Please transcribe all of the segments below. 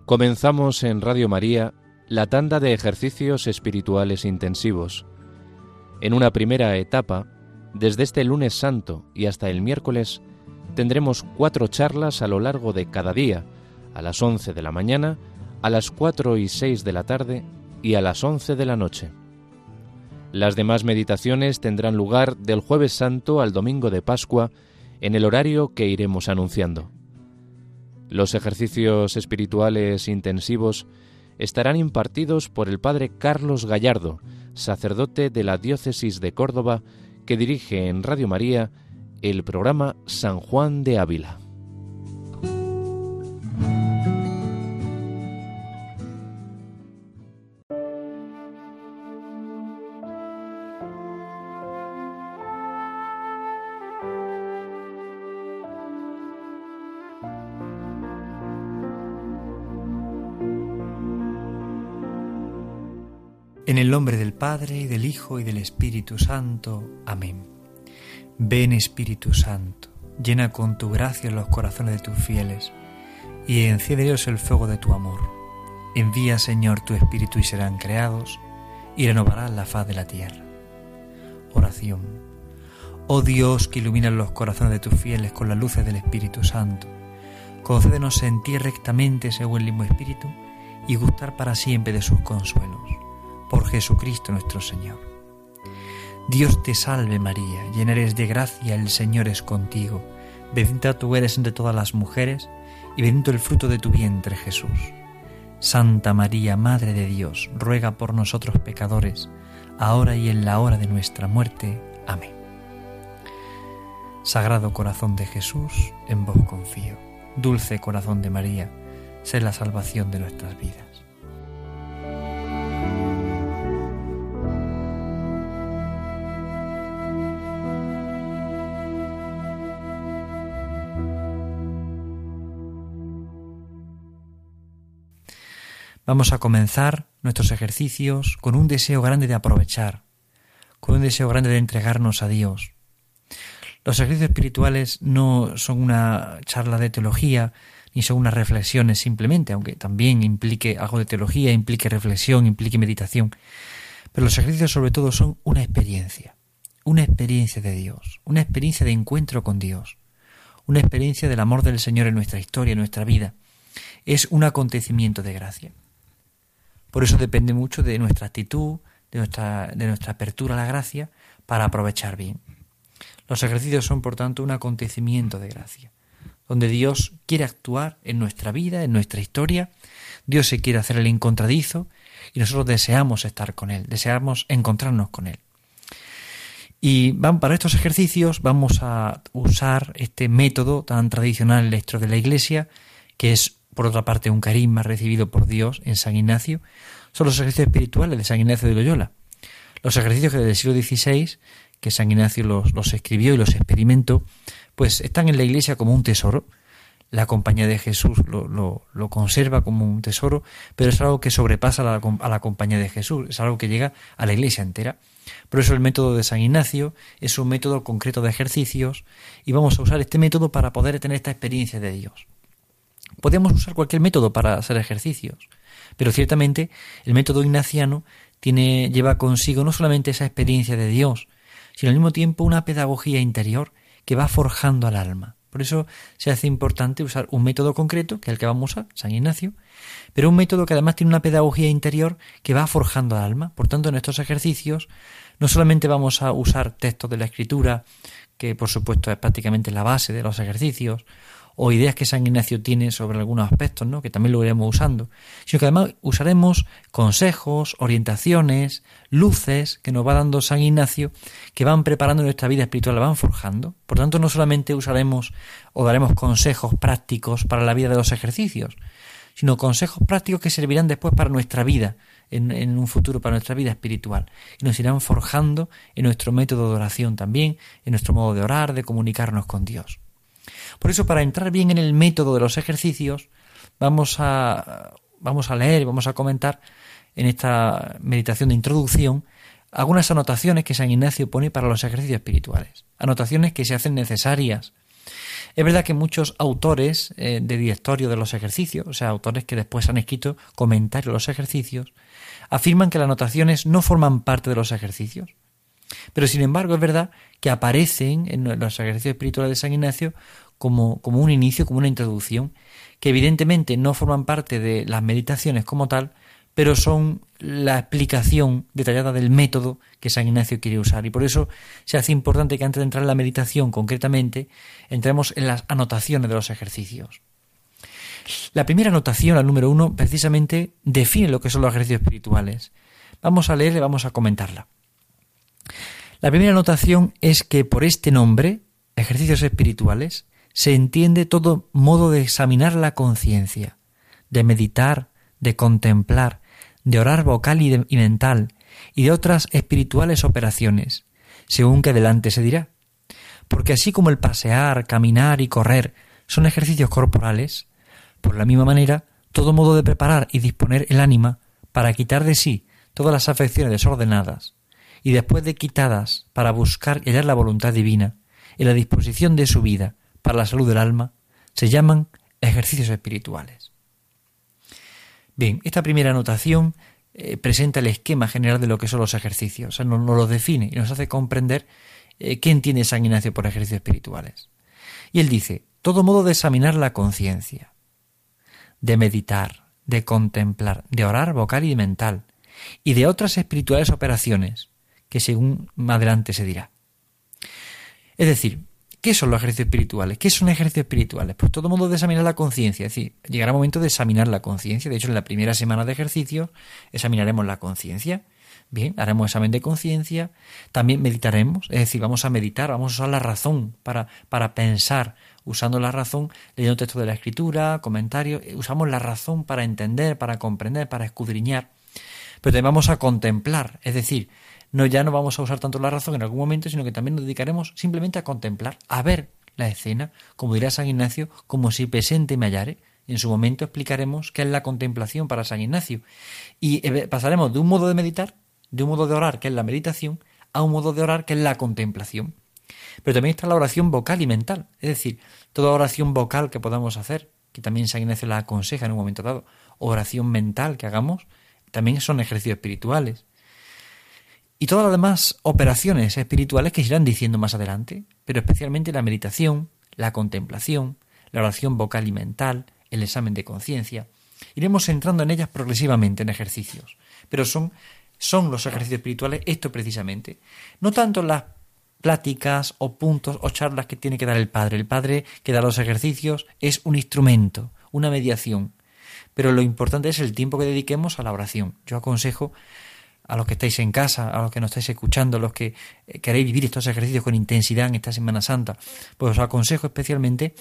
Comenzamos en Radio María la tanda de ejercicios espirituales intensivos. En una primera etapa, desde este lunes santo y hasta el miércoles, tendremos 4 charlas a lo largo de cada día, a las 11 de la mañana, a las 4 y 6 de la tarde y a las 11 de la noche. Las demás meditaciones tendrán lugar del Jueves Santo al Domingo de Pascua en el horario que iremos anunciando. Los ejercicios espirituales intensivos estarán impartidos por el Padre Carlos Gallardo, sacerdote de la Diócesis de Córdoba, que dirige en Radio María el programa San Juan de Ávila. En el nombre del Padre, y del Hijo, y del Espíritu Santo. Amén. Ven, Espíritu Santo, llena con tu gracia los corazones de tus fieles, y enciéndelos el fuego de tu amor. Envía, Señor, tu Espíritu, y serán creados, y renovarás la faz de la tierra. Oración. Oh Dios, que iluminas los corazones de tus fieles con las luces del Espíritu Santo, concédenos sentir rectamente según el mismo Espíritu, y gustar para siempre de sus consuelos. Por Jesucristo nuestro Señor. Dios te salve María, llena eres de gracia, el Señor es contigo. Bendita tú eres entre todas las mujeres, y bendito el fruto de tu vientre, Jesús. Santa María, Madre de Dios, ruega por nosotros pecadores, ahora y en la hora de nuestra muerte. Amén. Sagrado corazón de Jesús, en vos confío. Dulce corazón de María, sé la salvación de nuestras vidas. Vamos a comenzar nuestros ejercicios con un deseo grande de aprovechar, con un deseo grande de entregarnos a Dios. Los ejercicios espirituales no son una charla de teología, ni son unas reflexiones simplemente, aunque también implique algo de teología, implique reflexión, implique meditación. Pero los ejercicios sobre todo son una experiencia de Dios, una experiencia de encuentro con Dios, una experiencia del amor del Señor en nuestra historia, en nuestra vida. Es un acontecimiento de gracia. Por eso depende mucho de nuestra actitud, de nuestra apertura a la gracia, para aprovechar bien. Los ejercicios son, por tanto, un acontecimiento de gracia, donde Dios quiere actuar en nuestra vida, en nuestra historia. Dios se quiere hacer el encontradizo y nosotros deseamos estar con Él, deseamos encontrarnos con Él. Y para estos ejercicios vamos a usar este método tan tradicional dentro de la Iglesia, que es, por otra parte, un carisma recibido por Dios en San Ignacio. Son los ejercicios espirituales de San Ignacio de Loyola. Los ejercicios que desde el siglo XVI, que San Ignacio los escribió y los experimentó, pues están en la Iglesia como un tesoro. La Compañía de Jesús lo conserva como un tesoro, pero es algo que sobrepasa a la Compañía de Jesús, es algo que llega a la Iglesia entera. Por eso el método de San Ignacio es un método concreto de ejercicios, y vamos a usar este método para poder tener esta experiencia de Dios. Podemos usar cualquier método para hacer ejercicios, pero ciertamente el método ignaciano lleva consigo no solamente esa experiencia de Dios, sino al mismo tiempo una pedagogía interior que va forjando al alma. Por eso se hace importante usar un método concreto, que es el que vamos a usar, San Ignacio, pero un método que además tiene una pedagogía interior que va forjando al alma. Por tanto, en estos ejercicios no solamente vamos a usar textos de la Escritura, que por supuesto es prácticamente la base de los ejercicios, o ideas que San Ignacio tiene sobre algunos aspectos, ¿no?, que también lo iremos usando, sino que además usaremos consejos, orientaciones, luces que nos va dando San Ignacio, que van preparando nuestra vida espiritual, la van forjando. Por tanto, no solamente usaremos o daremos consejos prácticos para la vida de los ejercicios, sino consejos prácticos que servirán después para nuestra vida, en un futuro, para nuestra vida espiritual, y nos irán forjando en nuestro método de oración también, en nuestro modo de orar, de comunicarnos con Dios. Por eso, para entrar bien en el método de los ejercicios, vamos a leer, vamos a comentar en esta meditación de introducción algunas anotaciones que San Ignacio pone para los ejercicios espirituales. Anotaciones que se hacen necesarias Es verdad que muchos autores de directorio de los ejercicios, o sea, autores que después han escrito comentarios a los ejercicios, afirman que las anotaciones no forman parte de los ejercicios. Pero sin embargo es verdad que aparecen en los ejercicios espirituales de San Ignacio como un inicio, como una introducción, que evidentemente no forman parte de las meditaciones como tal, pero son la explicación detallada del método que San Ignacio quiere usar. Y por eso se hace importante que antes de entrar en la meditación concretamente, entremos en las anotaciones de los ejercicios. La primera anotación, la número 1, precisamente define lo que son los ejercicios espirituales. Vamos a leerla y vamos a comentarla. La primera anotación es que por este nombre, ejercicios espirituales, se entiende todo modo de examinar la conciencia, de meditar, de contemplar, de orar vocal y mental, y de otras espirituales operaciones, según que adelante se dirá. Porque así como el pasear, caminar y correr son ejercicios corporales, por la misma manera, todo modo de preparar y disponer el ánima para quitar de sí todas las afecciones desordenadas, y después de quitadas para buscar y hallar la voluntad divina en la disposición de su vida para la salud del alma, se llaman ejercicios espirituales. Bien, esta primera anotación presenta el esquema general de lo que son los ejercicios, o sea, nos los define y nos hace comprender qué entiende San Ignacio por ejercicios espirituales. Y él dice, todo modo de examinar la conciencia, de meditar, de contemplar, de orar vocal y mental, y de otras espirituales operaciones, que según más adelante se dirá. Es decir, ¿qué son los ejercicios espirituales? ¿Qué son ejercicios espirituales? Pues todo modo de examinar la conciencia, es decir, llegará el momento de examinar la conciencia. De hecho, en la primera semana de ejercicios examinaremos la conciencia. Bien, haremos examen de conciencia, también meditaremos, es decir, vamos a meditar, vamos a usar la razón para pensar, usando la razón, leyendo textos de la Escritura, comentarios, usamos la razón para entender, para comprender, para escudriñar, pero también vamos a contemplar, es decir, ya no vamos a usar tanto la razón en algún momento, sino que también nos dedicaremos simplemente a contemplar, a ver la escena, como dirá San Ignacio, como si presente me hallare. En su momento explicaremos qué es la contemplación para San Ignacio y pasaremos de un modo de meditar, de un modo de orar, que es la meditación, a un modo de orar, que es la contemplación. Pero también está la oración vocal y mental, es decir, toda oración vocal que podamos hacer, que también San Ignacio la aconseja en un momento dado, oración mental que hagamos, también son ejercicios espirituales. Y todas las demás operaciones espirituales que se irán diciendo más adelante, pero especialmente la meditación, la contemplación, la oración vocal y mental, el examen de conciencia. Iremos entrando en ellas progresivamente en ejercicios, pero son los ejercicios espirituales esto precisamente. No tanto las pláticas o puntos o charlas que tiene que dar el Padre. El Padre que da los ejercicios es un instrumento, una mediación, pero lo importante es el tiempo que dediquemos a la oración. Yo aconsejo a los que estáis en casa, a los que nos estáis escuchando, a los que queréis vivir estos ejercicios con intensidad en esta Semana Santa, pues os aconsejo especialmente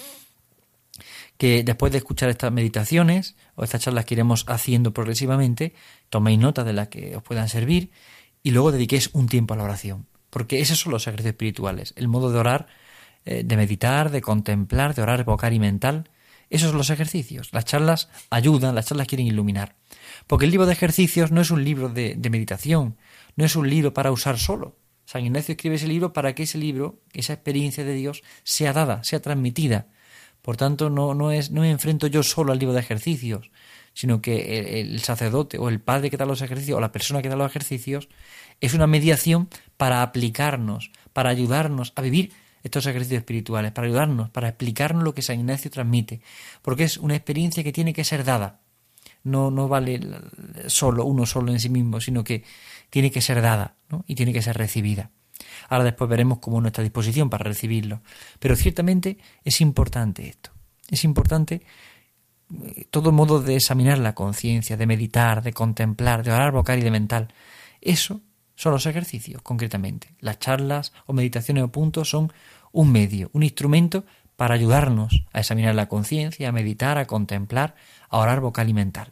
que después de escuchar estas meditaciones o estas charlas que iremos haciendo progresivamente, toméis nota de las que os puedan servir y luego dediquéis un tiempo a la oración, porque esos son los ejercicios espirituales, el modo de orar, de meditar, de contemplar, de orar vocal y mental. Esos son los ejercicios. Las charlas ayudan, las charlas quieren iluminar. Porque el libro de ejercicios no es un libro de meditación, no es un libro para usar solo. San Ignacio escribe ese libro para que ese libro, esa experiencia de Dios, sea dada, sea transmitida. Por tanto, no me enfrento yo solo al libro de ejercicios, sino que el sacerdote o el padre que da los ejercicios o la persona que da los ejercicios es una mediación para aplicarnos, para ayudarnos a vivir estos ejercicios espirituales, para ayudarnos, para explicarnos lo que San Ignacio transmite, porque es una experiencia que tiene que ser dada. No vale uno solo en sí mismo, sino que tiene que ser dada, ¿no? Y tiene que ser recibida. Ahora después veremos cómo es nuestra disposición para recibirlo. Pero ciertamente es importante esto. Es importante todo modo de examinar la conciencia, de meditar, de contemplar, de orar vocal y de mental. Eso son los ejercicios, concretamente. Las charlas o meditaciones o puntos son un medio, un instrumento para ayudarnos a examinar la conciencia, a meditar, a contemplar, a orar vocal y mental.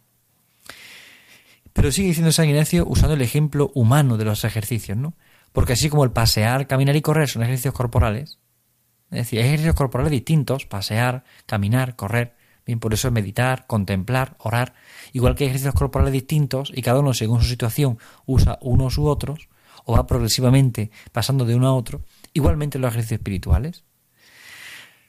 Pero sigue diciendo San Ignacio usando el ejemplo humano de los ejercicios, ¿no? Porque así como el pasear, caminar y correr son ejercicios corporales, es decir, hay ejercicios corporales distintos, pasear, caminar, correr, bien, por eso es meditar, contemplar, orar, igual que hay ejercicios corporales distintos y cada uno según su situación usa unos u otros, o va progresivamente pasando de uno a otro, igualmente los ejercicios espirituales.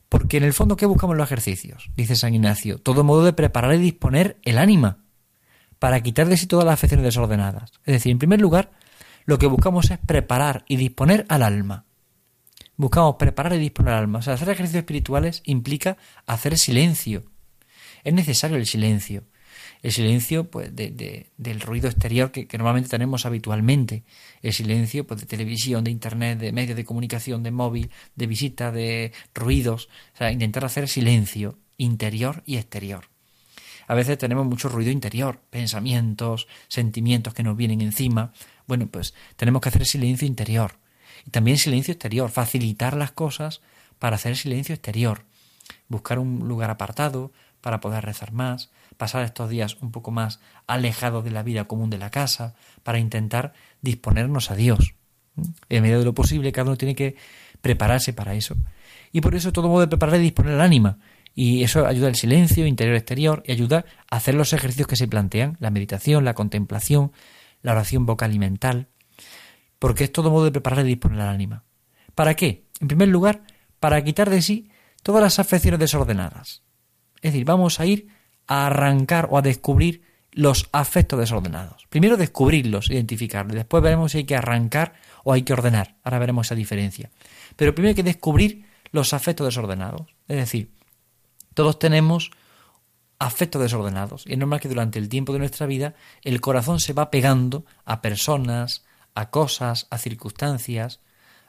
Porque en el fondo, ¿qué buscamos en los ejercicios? Dice San Ignacio, todo modo de preparar y disponer el ánima para quitar de sí todas las afecciones desordenadas. Es decir, en primer lugar, lo que buscamos es preparar y disponer al alma. Buscamos preparar y disponer al alma. O sea, hacer ejercicios espirituales implica hacer silencio. Es necesario el silencio. El silencio pues, del ruido exterior que normalmente tenemos habitualmente. El silencio pues, de televisión, de internet, de medios de comunicación, de móvil, de visita, de ruidos. O sea, intentar hacer silencio interior y exterior. A veces tenemos mucho ruido interior, pensamientos, sentimientos que nos vienen encima. Bueno, pues tenemos que hacer silencio interior. Y también silencio exterior, facilitar las cosas para hacer silencio exterior. Buscar un lugar apartado para poder rezar más, pasar estos días un poco más alejados de la vida común de la casa, para intentar disponernos a Dios. En medida de lo posible, cada uno tiene que prepararse para eso. Y por eso todo modo de preparar y disponer el ánima. Y eso ayuda al silencio interior-exterior y ayuda a hacer los ejercicios que se plantean, la meditación, la contemplación, la oración vocal y mental, porque es todo modo de preparar y disponer al ánima. ¿Para qué? En primer lugar, para quitar de sí todas las afecciones desordenadas. Es decir, vamos a ir a arrancar o a descubrir los afectos desordenados. Primero descubrirlos, identificarlos, después veremos si hay que arrancar o hay que ordenar. Ahora veremos esa diferencia. Pero primero hay que descubrir los afectos desordenados. Es decir, todos tenemos afectos desordenados y es normal que durante el tiempo de nuestra vida el corazón se va pegando a personas, a cosas, a circunstancias,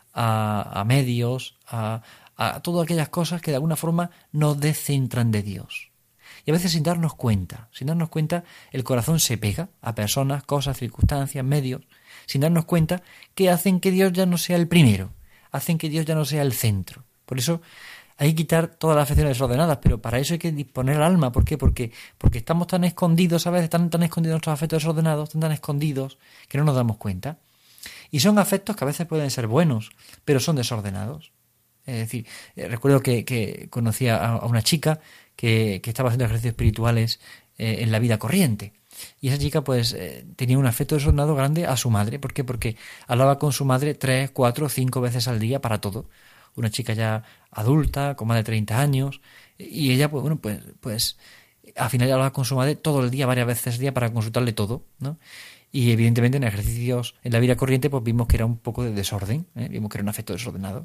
a medios, a todas aquellas cosas que de alguna forma nos descentran de Dios. Y a veces sin darnos cuenta, el corazón se pega a personas, cosas, circunstancias, medios, sin darnos cuenta que hacen que Dios ya no sea el primero, hacen que Dios ya no sea el centro. Por eso hay que quitar todas las afecciones desordenadas, pero para eso hay que disponer el alma. ¿Por qué? Porque estamos tan escondidos, a veces tan escondidos nuestros afectos desordenados, tan escondidos que no nos damos cuenta. Y son afectos que a veces pueden ser buenos, pero son desordenados. Es decir, recuerdo que conocía a una chica que estaba haciendo ejercicios espirituales en la vida corriente. Y esa chica pues tenía un afecto desordenado grande a su madre. ¿Por qué? Porque hablaba con su madre 3, 4, 5 veces al día para todo. Una chica ya adulta, con más de 30 años, y ella pues al final hablaba con su madre todo el día, varias veces al día, para consultarle todo, ¿no? Y evidentemente en ejercicios en la vida corriente pues vimos que era un poco de desorden, vimos que era un afecto desordenado.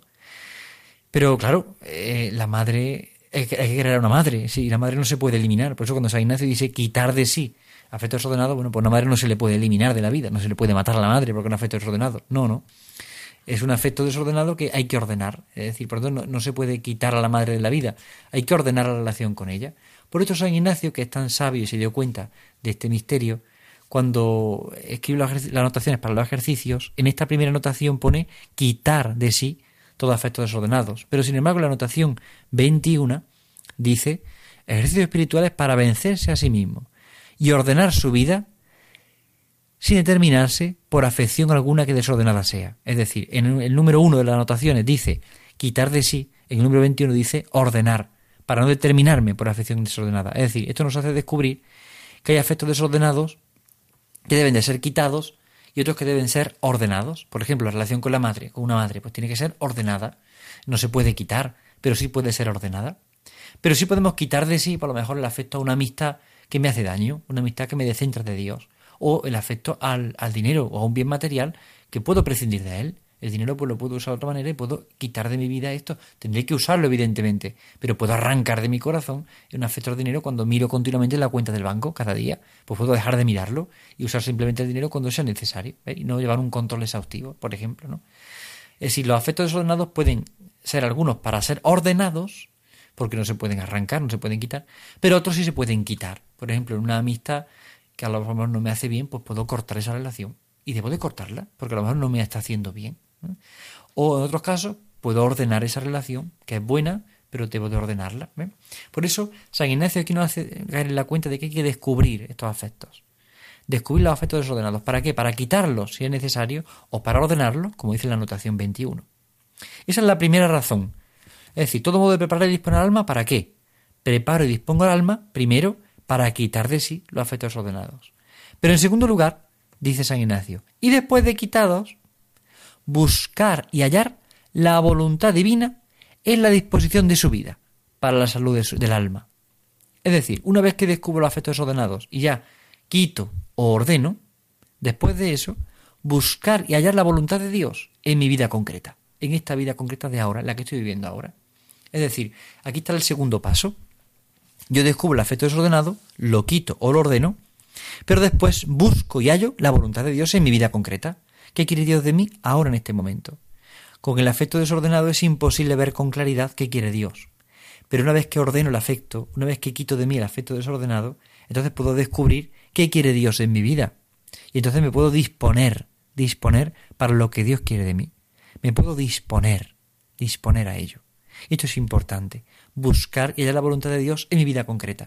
Pero claro, la madre, hay que querer a una madre, sí, la madre no se puede eliminar. Por eso cuando San Ignacio dice quitar de sí afecto desordenado, bueno, pues una madre no se le puede eliminar de la vida, no se le puede matar a la madre porque es un afecto desordenado. No. Es un afecto desordenado que hay que ordenar. Es decir, por tanto, no se puede quitar a la madre de la vida, hay que ordenar la relación con ella. Por esto San Ignacio, que es tan sabio y se dio cuenta de este misterio, cuando escribe las anotaciones para los ejercicios, en esta primera anotación pone quitar de sí todos afectos desordenados. Pero sin embargo, la anotación 21 dice ejercicios espirituales para vencerse a sí mismo y ordenar su vida sin determinarse por afección alguna que desordenada sea. Es decir, en el número 1 de las anotaciones dice quitar de sí, en el número 21 dice ordenar, para no determinarme por afección desordenada. Es decir, esto nos hace descubrir que hay afectos desordenados que deben de ser quitados y otros que deben ser ordenados. Por ejemplo, la relación con la madre, con una madre, pues tiene que ser ordenada. No se puede quitar, pero sí puede ser ordenada. Pero sí podemos quitar de sí, por lo mejor, el afecto a una amistad que me hace daño, una amistad que me descentra de Dios, o el afecto al dinero o a un bien material que puedo prescindir de él. El dinero pues lo puedo usar de otra manera y puedo quitar de mi vida esto. Tendré que usarlo, evidentemente, pero puedo arrancar de mi corazón un afecto al dinero cuando miro continuamente la cuenta del banco cada día. Pues puedo dejar de mirarlo y usar simplemente el dinero cuando sea necesario, y no llevar un control exhaustivo, por ejemplo, ¿no? Es decir, los afectos desordenados pueden ser algunos para ser ordenados, porque no se pueden arrancar, no se pueden quitar, pero otros sí se pueden quitar. Por ejemplo, en una amistad que a lo mejor no me hace bien, pues puedo cortar esa relación. Y debo de cortarla, porque a lo mejor no me está haciendo bien, ¿no? O en otros casos, puedo ordenar esa relación, que es buena, pero debo de ordenarla, ¿eh? Por eso, San Ignacio aquí nos hace caer en la cuenta de que hay que descubrir estos afectos. Descubrir los afectos desordenados. ¿Para qué? Para quitarlos, si es necesario, o para ordenarlos, como dice la anotación 21. Esa es la primera razón. Es decir, todo modo de preparar y disponer al alma, ¿para qué? Preparo y dispongo al alma, primero, para quitar de sí los afectos desordenados. Pero en segundo lugar, dice San Ignacio, y después de quitados, buscar y hallar la voluntad divina en la disposición de su vida. para la salud del alma. Es decir, una vez que descubro los afectos desordenados y ya quito o ordeno, después de eso, buscar y hallar la voluntad de Dios en mi vida concreta, en esta vida concreta de ahora, en la que estoy viviendo ahora. Es decir, aquí está el segundo paso. Yo descubro el afecto desordenado, lo quito o lo ordeno, pero después busco y hallo la voluntad de Dios en mi vida concreta. ¿Qué quiere Dios de mí ahora en este momento? Con el afecto desordenado es imposible ver con claridad qué quiere Dios. Pero una vez que ordeno el afecto, una vez que quito de mí el afecto desordenado, entonces puedo descubrir qué quiere Dios en mi vida. Y entonces me puedo disponer para lo que Dios quiere de mí. Me puedo disponer a ello. Y esto es importante, buscar y hallar la voluntad de Dios en mi vida concreta.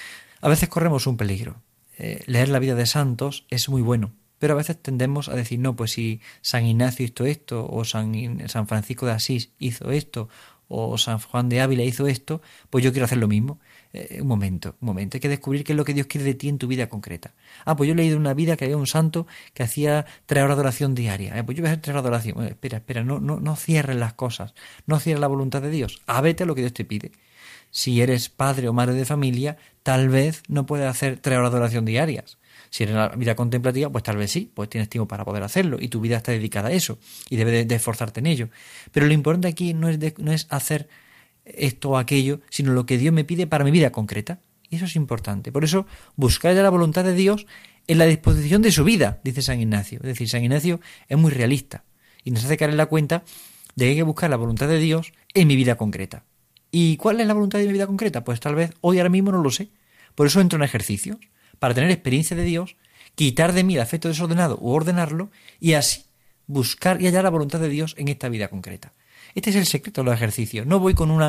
A veces corremos un peligro. Leer la vida de santos es muy bueno, pero a veces tendemos a decir, no, pues si San Ignacio hizo esto, o San Francisco de Asís hizo esto, o San Juan de Ávila hizo esto, pues yo quiero hacer lo mismo. Un momento, hay que descubrir qué es lo que Dios quiere de ti en tu vida concreta. Pues yo he leído una vida que había un santo que hacía 3 horas de oración diaria. Pues yo voy a hacer 3 horas de oración. Espera, no cierres las cosas, no cierres la voluntad de Dios. Vete a lo que Dios te pide. Si eres padre o madre de familia, tal vez no puedes hacer 3 horas de oración diarias. Si eres en la vida contemplativa, pues tal vez sí, pues tienes tiempo para poder hacerlo y tu vida está dedicada a eso y debes de esforzarte en ello. Pero lo importante aquí no es hacer esto o aquello, sino lo que Dios me pide para mi vida concreta. Y eso es importante. Por eso, buscar ya la voluntad de Dios en la disposición de su vida, dice San Ignacio. Es decir, San Ignacio es muy realista y nos hace caer en la cuenta de que hay que buscar la voluntad de Dios en mi vida concreta. ¿Y cuál es la voluntad de mi vida concreta? Pues tal vez hoy ahora mismo no lo sé. Por eso entro en ejercicios, para tener experiencia de Dios, quitar de mí el afecto desordenado u ordenarlo y así buscar y hallar la voluntad de Dios en esta vida concreta. Este es el secreto de los ejercicios. No voy con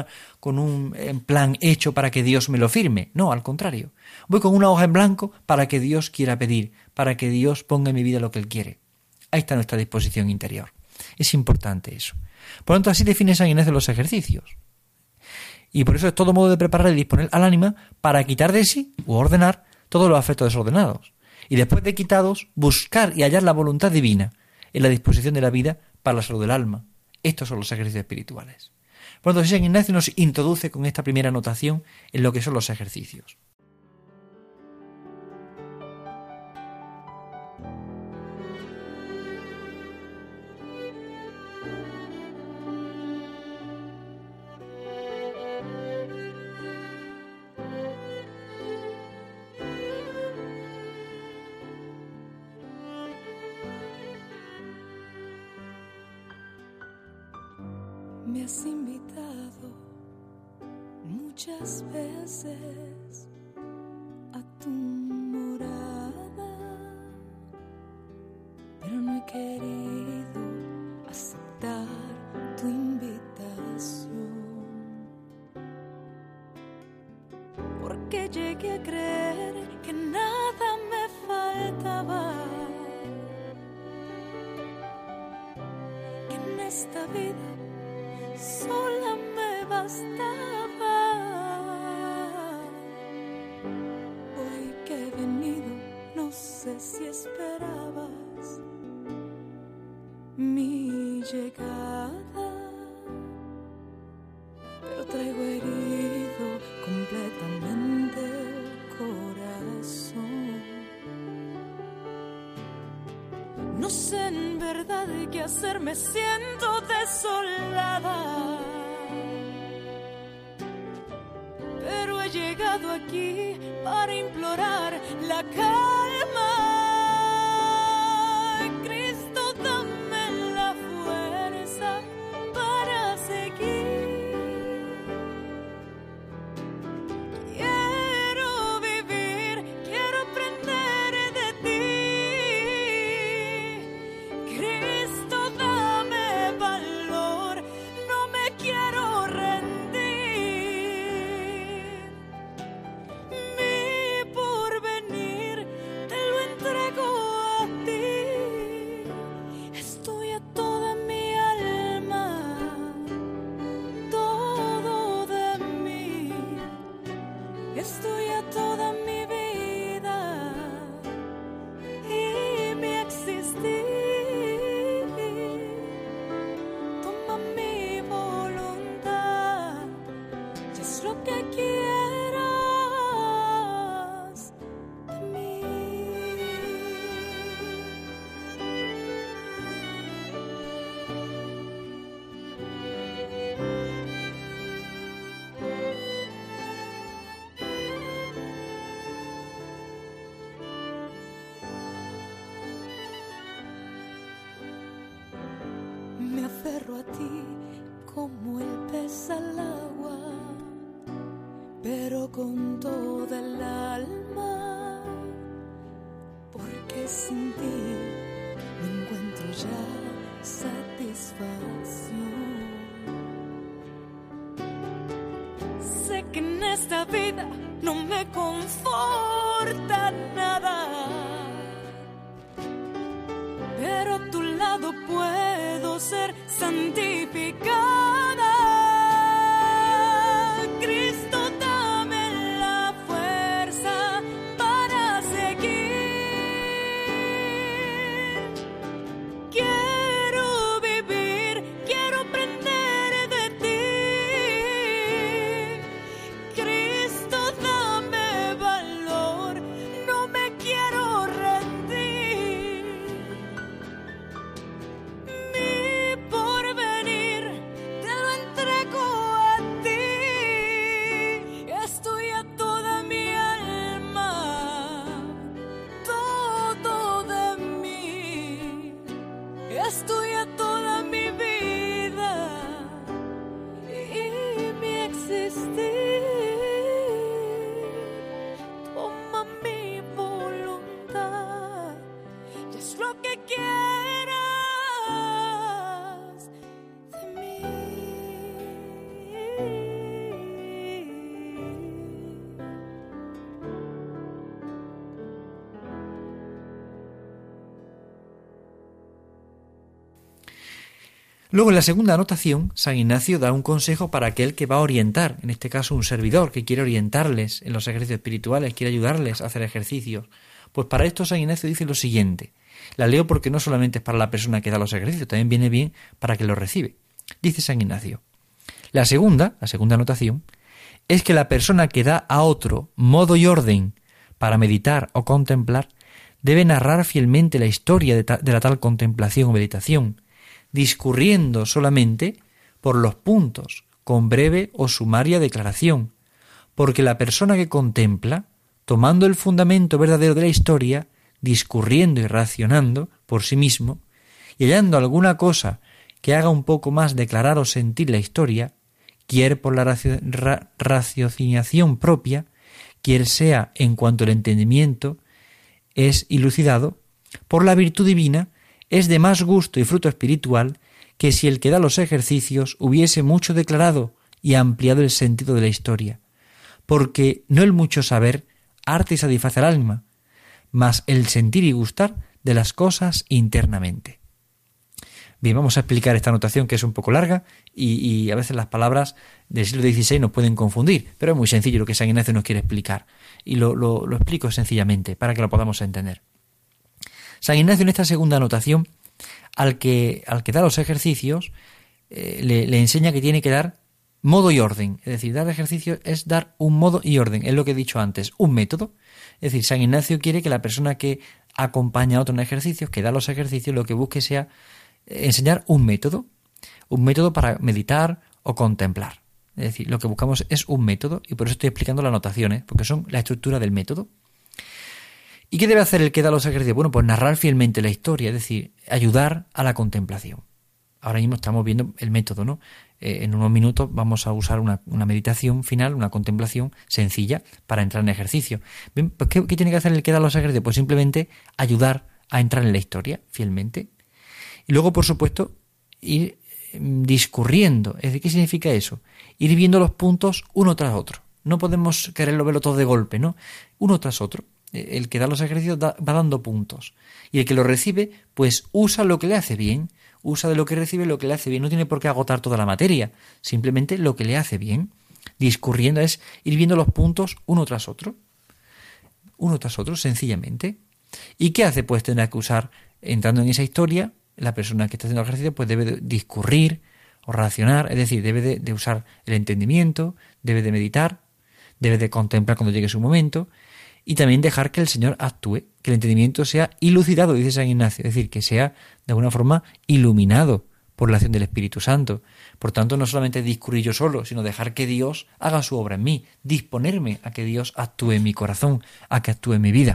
un plan hecho para que Dios me lo firme. No, al contrario. Voy con una hoja en blanco para que Dios quiera pedir, para que Dios ponga en mi vida lo que Él quiere. Ahí está nuestra disposición interior. Es importante eso. Por lo tanto, así define San Ignacio los ejercicios. Y por eso es todo modo de preparar y disponer al ánima para quitar de sí u ordenar todos los afectos desordenados. Y después de quitados, buscar y hallar la voluntad divina en la disposición de la vida para la salud del alma. Estos son los ejercicios espirituales. Por lo tanto, San Ignacio nos introduce con esta primera anotación en lo que son los ejercicios. Me has invitado muchas veces a tu morada, pero no he querido aceptar tu invitación, porque llegué a creer que nada me faltaba, que en esta vida sola me bastaba. Hoy que he venido, no sé si esperabas mi llegada, pero traigo herido completamente el corazón. No sé en verdad qué hacer, me siento desolada, pero he llegado aquí para implorar la calma. Cristo, dame la fuerza para seguir. Quiero vivir, quiero aprender de ti. Cristo, dame valor, no me quiero rendir. Mi porvenir te lo entrego a ti. Estoy a toda mi alma, todo de mí. Estoy a toda mi vida y mi existir. Toma mi voluntad, ya es lo aferro a ti como el pez al agua, pero con toda el alma, porque sin ti no encuentro ya satisfacción. Sé que en esta vida no me conforta nada, pero a tu lado puedo ser santificada. Cristo, dame la fuerza para seguir. Quiero vivir, quiero aprender de ti. Cristo, dame valor, no me quiero rendir. Mi porvenir te lo entrego a ti. Estoy a toda mi alma, todo de mí. Estoy a toda mi vida y mi existir. Toma mi voluntad y es lo que quieras de mí. Luego, en la segunda anotación, San Ignacio da un consejo para aquel que va a orientar, en este caso un servidor, que quiere orientarles en los ejercicios espirituales, quiere ayudarles a hacer ejercicios. Pues para esto San Ignacio dice lo siguiente. La leo porque no solamente es para la persona que da los ejercicios, también viene bien para quien los recibe. Dice San Ignacio: la segunda anotación, es que la persona que da a otro modo y orden para meditar o contemplar debe narrar fielmente la historia de la tal contemplación o meditación, discurriendo solamente por los puntos, con breve o sumaria declaración, porque la persona que contempla, tomando el fundamento verdadero de la historia, discurriendo y racionando por sí mismo, y hallando alguna cosa que haga un poco más declarar o sentir la historia, quier por la raciocinación propia, quier sea en cuanto el entendimiento es ilucidado, por la virtud divina, es de más gusto y fruto espiritual que si el que da los ejercicios hubiese mucho declarado y ampliado el sentido de la historia, porque no el mucho saber arte y satisface al alma, mas el sentir y gustar de las cosas internamente. Bien, vamos a explicar esta anotación que es un poco larga y a veces las palabras del siglo XVI nos pueden confundir, pero es muy sencillo lo que San Ignacio nos quiere explicar y lo explico sencillamente para que lo podamos entender. San Ignacio en esta segunda anotación, al que da los ejercicios, le enseña que tiene que dar modo y orden. Es decir, dar ejercicio es dar un modo y orden. Es lo que he dicho antes, un método. Es decir, San Ignacio quiere que la persona que acompaña a otro en ejercicios, que da los ejercicios, lo que busque sea enseñar un método para meditar o contemplar. Es decir, lo que buscamos es un método y por eso estoy explicando las anotaciones, porque son la estructura del método. ¿Y qué debe hacer el que da los ejercicios? Bueno, pues narrar fielmente la historia, es decir, ayudar a la contemplación. Ahora mismo estamos viendo el método, ¿no? En unos minutos vamos a usar una meditación final, una contemplación sencilla para entrar en ejercicio. Bien, pues ¿qué tiene que hacer el que da los ejercicios? Pues simplemente ayudar a entrar en la historia fielmente. Y luego, por supuesto, ir discurriendo. Es decir, ¿qué significa eso? Ir viendo los puntos uno tras otro. No podemos quererlo verlo todo de golpe, ¿no? Uno tras otro. El que da los ejercicios va dando puntos. Y el que lo recibe, pues usa lo que le hace bien. Usa de lo que recibe lo que le hace bien. No tiene por qué agotar toda la materia. Simplemente lo que le hace bien. Discurriendo es ir viendo los puntos uno tras otro. Uno tras otro, sencillamente. ¿Y qué hace? Pues tendrá que usar, entrando en esa historia, la persona que está haciendo ejercicio pues debe de discurrir o racionar. Es decir, debe de usar el entendimiento, debe de meditar, debe de contemplar cuando llegue su momento. Y también dejar que el Señor actúe, que el entendimiento sea ilucidado, dice San Ignacio, es decir, que sea de alguna forma iluminado por la acción del Espíritu Santo. Por tanto, no solamente discurrir yo solo, sino dejar que Dios haga su obra en mí, disponerme a que Dios actúe en mi corazón, a que actúe en mi vida.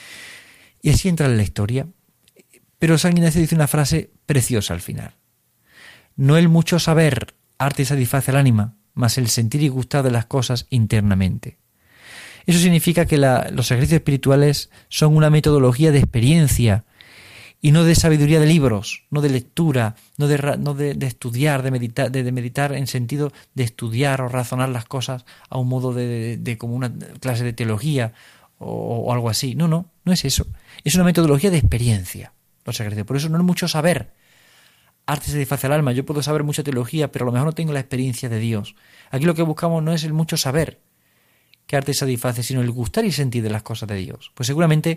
Y así entra en la historia. Pero San Ignacio dice una frase preciosa al final. No el mucho saber, arte y satisface al ánima, mas el sentir y gustar de las cosas internamente. Eso significa que los ejercicios espirituales son una metodología de experiencia y no de sabiduría de libros, no de lectura, no de estudiar, de meditar en sentido de estudiar o razonar las cosas a un modo de como una clase de teología o algo así. No es eso. Es una metodología de experiencia, los ejercicios. Por eso no es mucho saber. Arte satisface al alma. Yo puedo saber mucha teología, pero a lo mejor no tengo la experiencia de Dios. Aquí lo que buscamos no es el mucho saber que arte satisface, sino el gustar y sentir de las cosas de Dios. Pues seguramente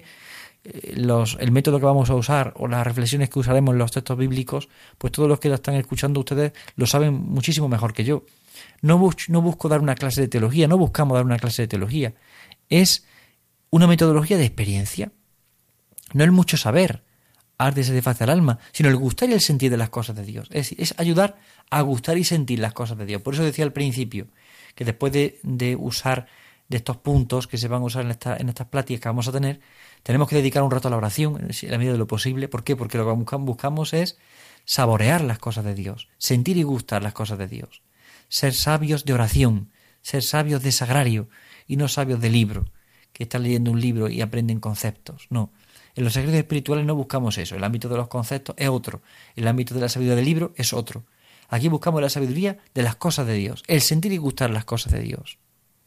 el método que vamos a usar o las reflexiones que usaremos en los textos bíblicos, pues todos los que lo están escuchando ustedes lo saben muchísimo mejor que yo. No busco dar una clase de teología, no buscamos dar una clase de teología. Es una metodología de experiencia. No el mucho saber, arte satisface al alma, sino el gustar y el sentir de las cosas de Dios. Es decir, es ayudar a gustar y sentir las cosas de Dios. Por eso decía al principio que después de usar de estos puntos que se van a usar en estas pláticas que vamos a tener, tenemos que dedicar un rato a la oración, en la medida de lo posible. ¿Por qué? Porque lo que buscamos es saborear las cosas de Dios, sentir y gustar las cosas de Dios, ser sabios de oración, ser sabios de sagrario y no sabios de libro, que están leyendo un libro y aprenden conceptos. No, en los ejercicios espirituales no buscamos eso. El ámbito de los conceptos es otro, el ámbito de la sabiduría del libro es otro. Aquí buscamos la sabiduría de las cosas de Dios, el sentir y gustar las cosas de Dios.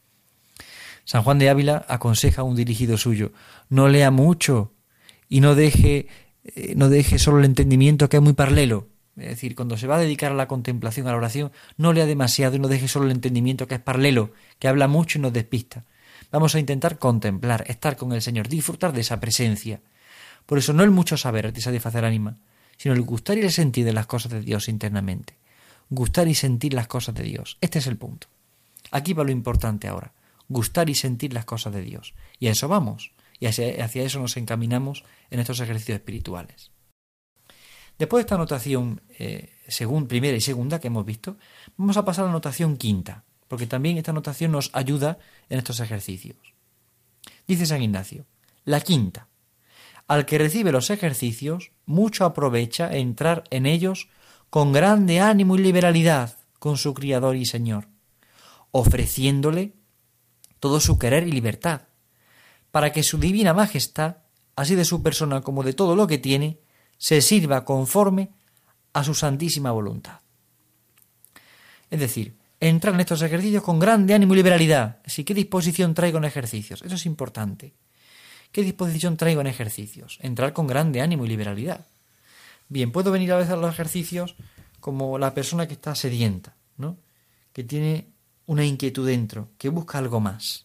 San Juan de Ávila aconseja a un dirigido suyo: no lea mucho y no deje solo el entendimiento, que es muy parlelo. Es decir, cuando se va a dedicar a la contemplación, a la oración, no lea demasiado y no deje solo el entendimiento, que es parlelo, que habla mucho y nos despista. Vamos a intentar contemplar, estar con el Señor, disfrutar de esa presencia. Por eso no el mucho saber te satisface el ánima, sino el gustar y el sentir de las cosas de Dios internamente. Gustar y sentir las cosas de Dios. Este es el punto. Aquí va lo importante ahora. Gustar y sentir las cosas de Dios. Y a eso vamos. Y hacia eso nos encaminamos en estos ejercicios espirituales. Después de esta anotación primera y segunda que hemos visto, vamos a pasar a la anotación quinta, porque también esta anotación nos ayuda en estos ejercicios. Dice San Ignacio: la quinta: al que recibe los ejercicios, mucho aprovecha entrar en ellos con grande ánimo y liberalidad con su Criador y Señor, ofreciéndole todo su querer y libertad, para que su divina majestad, así de su persona como de todo lo que tiene, se sirva conforme a su santísima voluntad. Es decir, entrar en estos ejercicios con grande ánimo y liberalidad. Así, ¿qué disposición traigo en ejercicios? Eso es importante. ¿Qué disposición traigo en ejercicios? Entrar con grande ánimo y liberalidad. Bien, puedo venir a veces a los ejercicios como la persona que está sedienta, ¿no? Que tiene una inquietud dentro, que busca algo más.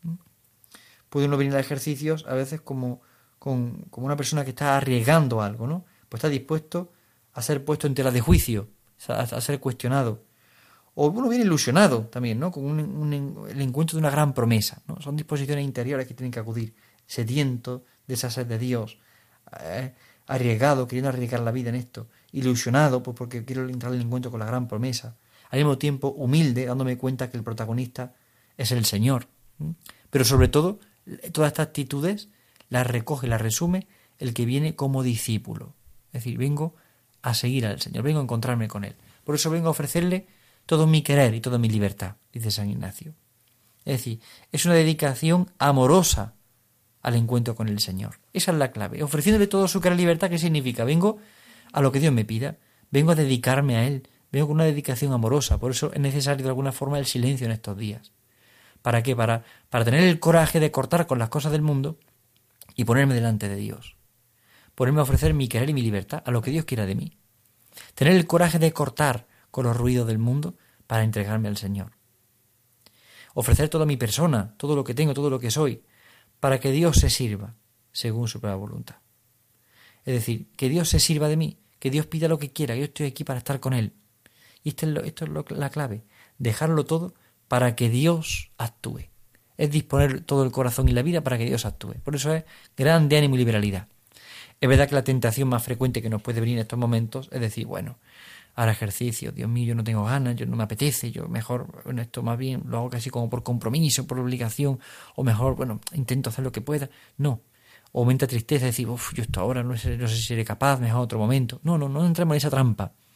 Puede uno venir a ejercicios a veces como una persona que está arriesgando algo, ¿no? Pues está dispuesto a ser puesto en tela de juicio, a ser cuestionado. O uno viene ilusionado también, ¿no? Con el encuentro de una gran promesa, ¿no? Son disposiciones interiores que tienen que acudir, sediento de esa sed de Dios, arriesgado, queriendo arriesgar la vida en esto, ilusionado pues porque quiero entrar en el encuentro con la gran promesa, al mismo tiempo humilde, dándome cuenta que el protagonista es el Señor. Pero sobre todo, todas estas actitudes las recoge, las resume el que viene como discípulo. Es decir, vengo a seguir al Señor, vengo a encontrarme con Él. Por eso vengo a ofrecerle todo mi querer y toda mi libertad, dice San Ignacio. Es decir, es una dedicación amorosa al encuentro con el Señor. Esa es la clave. Ofreciéndole todo su querer y libertad, ¿qué significa? Vengo a lo que Dios me pida, vengo a dedicarme a Él, vengo con una dedicación amorosa. Por eso es necesario de alguna forma el silencio en estos días. ¿Para qué? Para tener el coraje de cortar con las cosas del mundo y ponerme delante de Dios. Ponerme a ofrecer mi querer y mi libertad a lo que Dios quiera de mí. Tener el coraje de cortar con los ruidos del mundo para entregarme al Señor. Ofrecer toda mi persona, todo lo que tengo, todo lo que soy, para que Dios se sirva según su propia voluntad. Es decir, que Dios se sirva de mí, que Dios pida lo que quiera, yo estoy aquí para estar con Él. Y esto es la clave, dejarlo todo para que Dios actúe. Es disponer todo el corazón y la vida para que Dios actúe. Por eso es grande ánimo y liberalidad. Es verdad que la tentación más frecuente que nos puede venir en estos momentos es decir, bueno, ahora ejercicio, Dios mío, yo no tengo ganas, yo no me apetece, yo mejor, bueno, esto más bien lo hago casi como por compromiso, por obligación, o mejor, bueno, intento hacer lo que pueda. No, o aumenta tristeza, decir, yo esto ahora no sé si seré capaz, mejor otro momento. No entremos en esa trampa.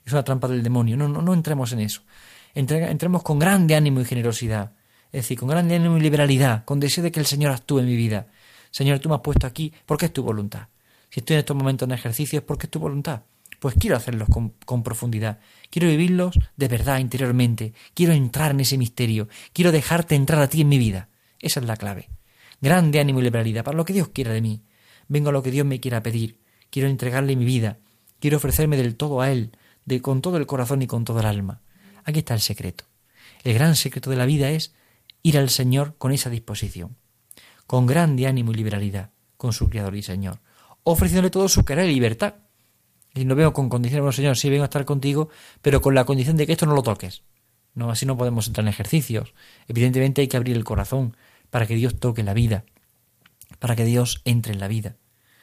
es una trampa del demonio. No entremos en eso. Entremos con grande ánimo y generosidad, es decir, con grande ánimo y liberalidad, con deseo de que el Señor actúe en mi vida. Señor, tú me has puesto aquí porque es tu voluntad. Si estoy en estos momentos en ejercicio es porque es tu voluntad. Pues quiero hacerlos con profundidad. Quiero vivirlos de verdad interiormente. Quiero entrar en ese misterio. Quiero dejarte entrar a ti en mi vida. Esa es la clave. Grande ánimo y liberalidad para lo que Dios quiera de mí. Vengo a lo que Dios me quiera pedir. Quiero entregarle mi vida. Quiero ofrecerme del todo a Él, con todo el corazón y con todo el alma. Aquí está el secreto. El gran secreto de la vida es ir al Señor con esa disposición, con grande ánimo y liberalidad, con su Creador y Señor, ofreciéndole todo su querer y libertad. Y no veo con condiciones, bueno, Señor, sí vengo a estar contigo, pero con la condición de que esto no lo toques. No, así no podemos entrar en ejercicios. Evidentemente hay que abrir el corazón para que Dios toque la vida, para que Dios entre en la vida.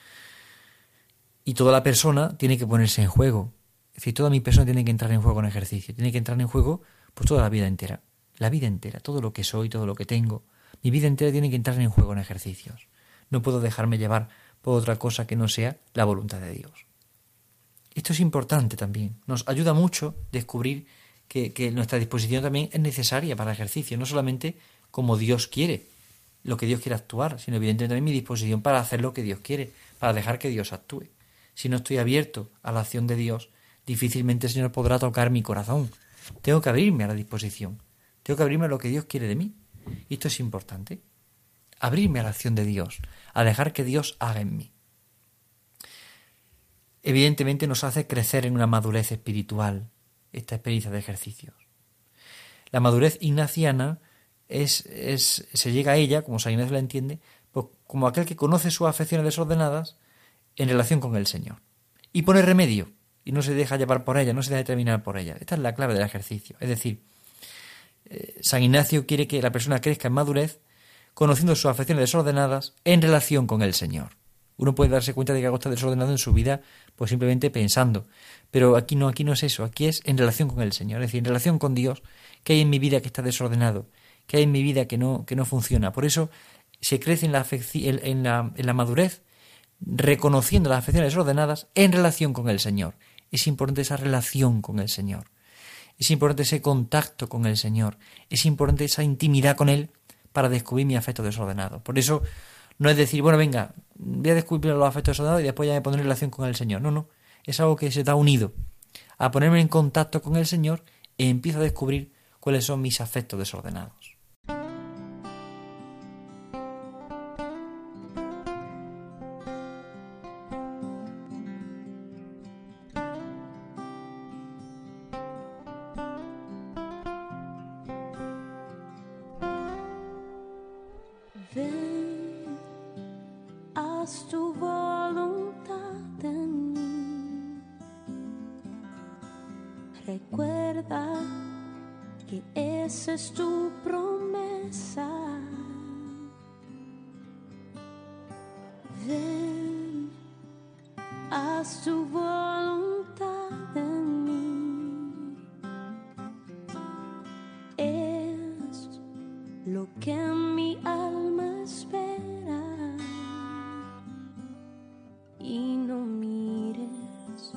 Y toda la persona tiene que ponerse en juego. Es decir, toda mi persona tiene que entrar en juego en ejercicio. Tiene que entrar en juego pues toda la vida entera. La vida entera, todo lo que soy, todo lo que tengo. Mi vida entera tiene que entrar en juego en ejercicios. No puedo dejarme llevar por otra cosa que no sea la voluntad de Dios. Esto es importante también. Nos ayuda mucho descubrir que nuestra disposición también es necesaria para el ejercicio. No solamente como Dios quiere, lo que Dios quiere actuar, sino evidentemente también mi disposición para hacer lo que Dios quiere, para dejar que Dios actúe. Si no estoy abierto a la acción de Dios, difícilmente el Señor podrá tocar mi corazón. Tengo que abrirme a la disposición. Tengo que abrirme a lo que Dios quiere de mí. Y esto es importante. Abrirme a la acción de Dios, a dejar que Dios haga en mí. Evidentemente nos hace crecer en una madurez espiritual esta experiencia de ejercicios. La madurez ignaciana se llega a ella, como San Ignacio la entiende, pues como aquel que conoce sus afecciones desordenadas en relación con el Señor. Y pone remedio, y no se deja llevar por ella, no se deja determinar por ella. Esta es la clave del ejercicio. Es decir, San Ignacio quiere que la persona crezca en madurez, conociendo sus afecciones desordenadas en relación con el Señor. Uno puede darse cuenta de que algo está desordenado en su vida, pues simplemente pensando. Pero aquí no es eso, aquí es en relación con el Señor, es decir, en relación con Dios, que hay en mi vida que está desordenado, que hay en mi vida que no funciona. Por eso se crece en la madurez, reconociendo las afecciones desordenadas en relación con el Señor. Es importante esa relación con el Señor. Es importante ese contacto con el Señor. Es importante esa intimidad con Él para descubrir mi afecto desordenado. Por eso no es decir, bueno, venga, voy a descubrir los afectos desordenados y después ya me pondré en relación con el Señor. No. Es algo que se está unido. A ponerme en contacto con el Señor e empiezo a descubrir cuáles son mis afectos desordenados. Ven, haz tu voluntad en mí. Recuerda que esa es tu promesa. Ven, haz tu voluntad en mí. Es lo que mi alma espera. Y no mires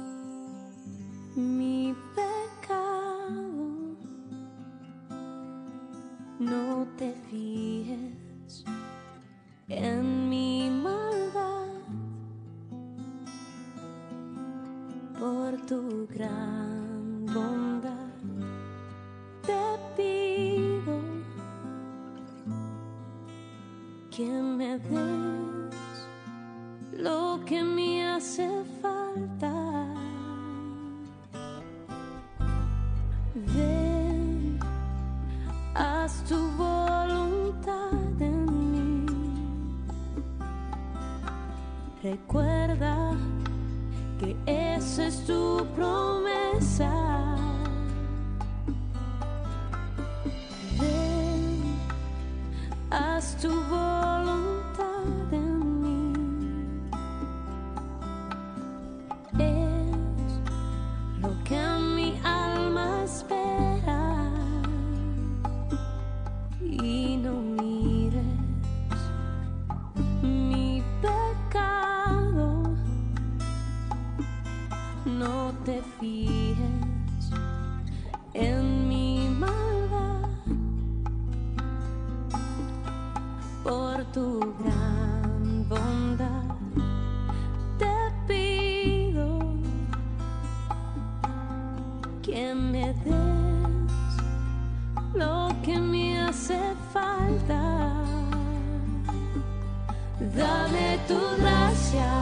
mi pecado, no te fijes en mi maldad. Por tu gran bondad te pido que me des lo que me hace falta. Ven, haz tu voluntad en mí. Recuerda que esa es tu promesa. Ven, haz tu voluntad en mí. Es lo que mi alma espera. Y no mires mi pecado, no te fijes por tu gran bondad. Te pido que me des lo que me hace falta. Dame tu gracia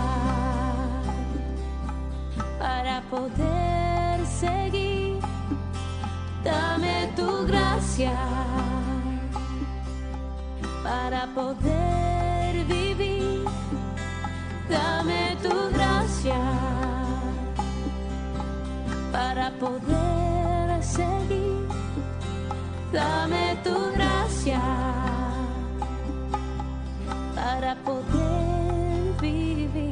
para poder seguir. Dame tu gracia para poder vivir. Dame tu gracia para poder seguir. Dame tu gracia para poder vivir.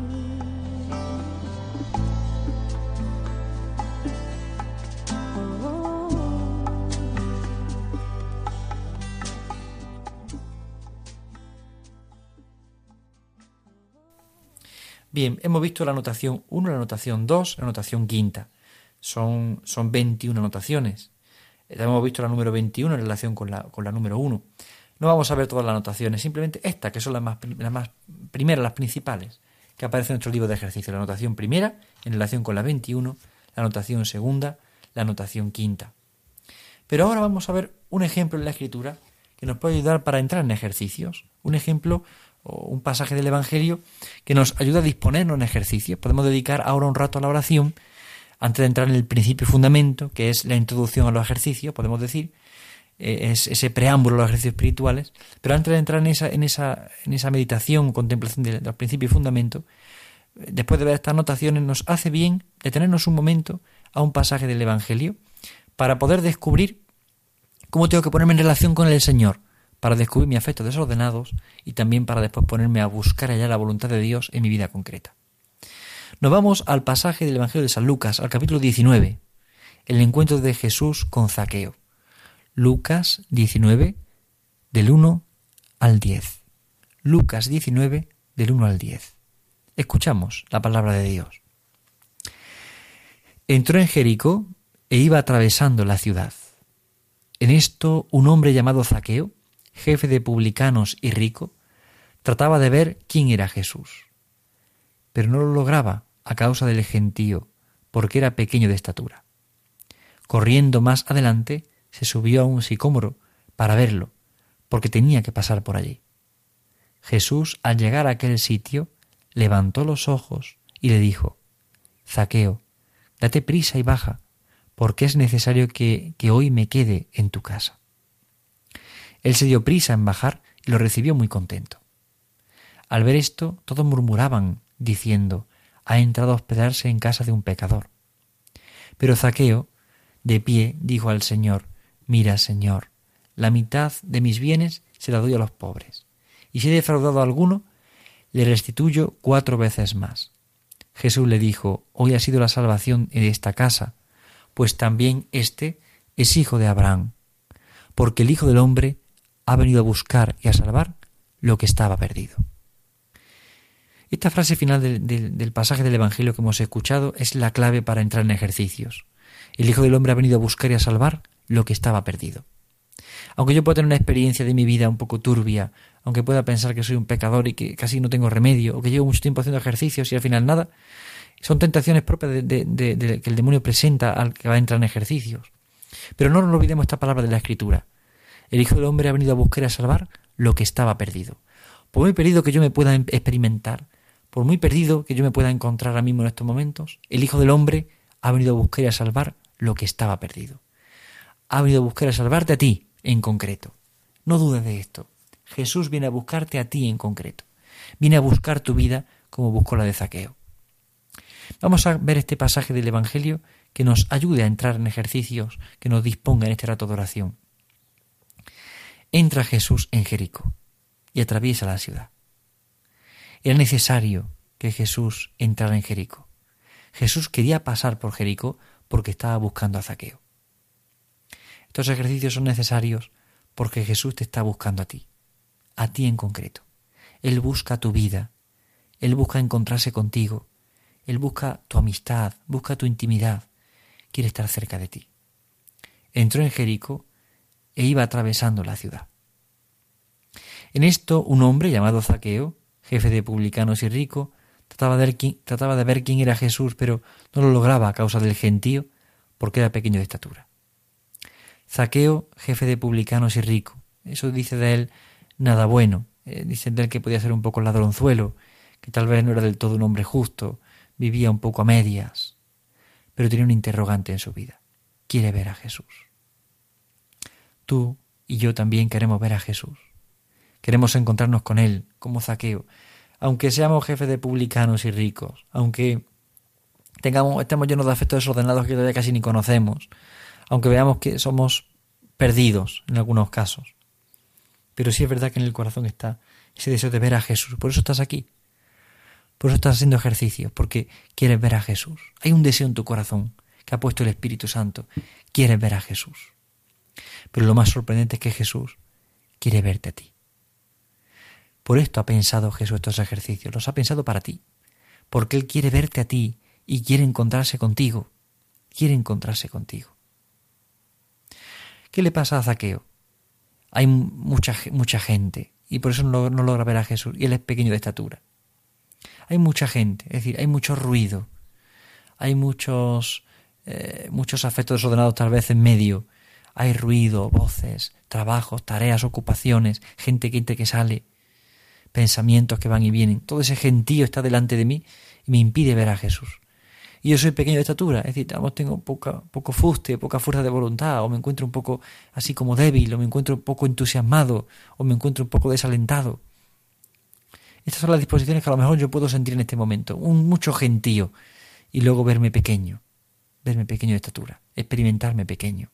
Bien, hemos visto la anotación 1, la anotación 2, la anotación quinta. Son 21 anotaciones. Hemos visto la número 21 en relación con la número 1. No vamos a ver todas las anotaciones, simplemente estas, que son las más primeras, las principales, que aparecen en nuestro libro de ejercicio. La anotación primera, en relación con la 21, la anotación segunda, la anotación quinta. Pero ahora vamos a ver un ejemplo en la Escritura que nos puede ayudar para entrar en ejercicios. Un ejemplo o un pasaje del Evangelio que nos ayuda a disponernos en ejercicios. Podemos dedicar ahora un rato a la oración antes de entrar en el principio y fundamento, que es la introducción a los ejercicios, podemos decir, es ese preámbulo a los ejercicios espirituales. Pero antes de entrar en esa meditación, contemplación de los principios y fundamentos, después de ver estas anotaciones, nos hace bien detenernos un momento a un pasaje del Evangelio para poder descubrir cómo tengo que ponerme en relación con el Señor, para descubrir mis afectos desordenados y también para después ponerme a buscar allá la voluntad de Dios en mi vida concreta. Nos vamos al pasaje del Evangelio de San Lucas, al capítulo 19, el encuentro de Jesús con Zaqueo. Lucas 19, del 1 al 10. Lucas 19, del 1 al 10. Escuchamos la palabra de Dios. Entró en Jericó e iba atravesando la ciudad. En esto, un hombre llamado Zaqueo, jefe de publicanos y rico, trataba de ver quién era Jesús, pero no lo lograba a causa del gentío, porque era pequeño de estatura. Corriendo más adelante, se subió a un sicómoro para verlo, porque tenía que pasar por allí. Jesús, al llegar a aquel sitio, levantó los ojos y le dijo: Zaqueo, date prisa y baja, porque es necesario que hoy me quede en tu casa. Él se dio prisa en bajar y lo recibió muy contento. Al ver esto, todos murmuraban, diciendo: ha entrado a hospedarse en casa de un pecador. Pero Zaqueo, de pie, dijo al Señor: mira, Señor, la mitad de mis bienes se la doy a los pobres, y si he defraudado a alguno, le restituyo 4 veces más. Jesús le dijo: hoy ha sido la salvación de esta casa, pues también éste es hijo de Abraham, porque el Hijo del Hombre ha venido a buscar y a salvar lo que estaba perdido. Esta frase final del pasaje del Evangelio que hemos escuchado es la clave para entrar en ejercicios. El Hijo del Hombre ha venido a buscar y a salvar lo que estaba perdido. Aunque yo pueda tener una experiencia de mi vida un poco turbia, aunque pueda pensar que soy un pecador y que casi no tengo remedio, o que llevo mucho tiempo haciendo ejercicios y al final nada, son tentaciones propias de que el demonio presenta al que va a entrar en ejercicios. Pero no nos olvidemos esta palabra de la Escritura. El Hijo del Hombre ha venido a buscar y a salvar lo que estaba perdido. Por muy perdido que yo me pueda experimentar, por muy perdido que yo me pueda encontrar ahora mismo en estos momentos, el Hijo del Hombre ha venido a buscar y a salvar lo que estaba perdido. Ha venido a buscar y a salvarte a ti en concreto. No dudes de esto. Jesús viene a buscarte a ti en concreto. Viene a buscar tu vida como buscó la de Zaqueo. Vamos a ver este pasaje del Evangelio que nos ayude a entrar en ejercicios, que nos disponga en este rato de oración. Entra Jesús en Jericó y atraviesa la ciudad. Era necesario que Jesús entrara en Jericó. Jesús quería pasar por Jericó porque estaba buscando a Zaqueo. Estos ejercicios son necesarios porque Jesús te está buscando a ti en concreto. Él busca tu vida, Él busca encontrarse contigo, Él busca tu amistad, busca tu intimidad, quiere estar cerca de ti. Entró en Jericó e iba atravesando la ciudad. En esto, un hombre llamado Zaqueo, jefe de publicanos y rico, trataba de ver quién era Jesús, pero no lo lograba a causa del gentío, porque era pequeño de estatura. Zaqueo, jefe de publicanos y rico. Eso dice de él nada bueno. Dicen de él que podía ser un poco ladronzuelo, que tal vez no era del todo un hombre justo, vivía un poco a medias, pero tenía un interrogante en su vida. Quiere ver a Jesús. Tú y yo también queremos ver a Jesús. Queremos encontrarnos con Él, como Zaqueo. Aunque seamos jefes de publicanos y ricos, aunque estemos llenos de afectos desordenados que todavía casi ni conocemos, aunque veamos que somos perdidos en algunos casos. Pero sí es verdad que en el corazón está ese deseo de ver a Jesús. Por eso estás aquí. Por eso estás haciendo ejercicio, porque quieres ver a Jesús. Hay un deseo en tu corazón que ha puesto el Espíritu Santo. Quieres ver a Jesús. Pero lo más sorprendente es que Jesús quiere verte a ti. Por esto ha pensado Jesús estos ejercicios. Los ha pensado para ti. Porque Él quiere verte a ti y quiere encontrarse contigo. Quiere encontrarse contigo. ¿Qué le pasa a Zaqueo? Hay mucha gente y por eso no logra ver a Jesús. Y Él es pequeño de estatura. Hay mucha gente, es decir, hay mucho ruido. Hay muchos afectos desordenados tal vez en medio. Hay ruido, voces, trabajos, tareas, ocupaciones, gente que sale, pensamientos que van y vienen. Todo ese gentío está delante de mí y me impide ver a Jesús. Y yo soy pequeño de estatura, es decir, tengo poco fuste, poca fuerza de voluntad, o me encuentro un poco así como débil, o me encuentro un poco entusiasmado, o me encuentro un poco desalentado. Estas son las disposiciones que a lo mejor yo puedo sentir en este momento. Mucho gentío. Y luego verme pequeño de estatura, experimentarme pequeño.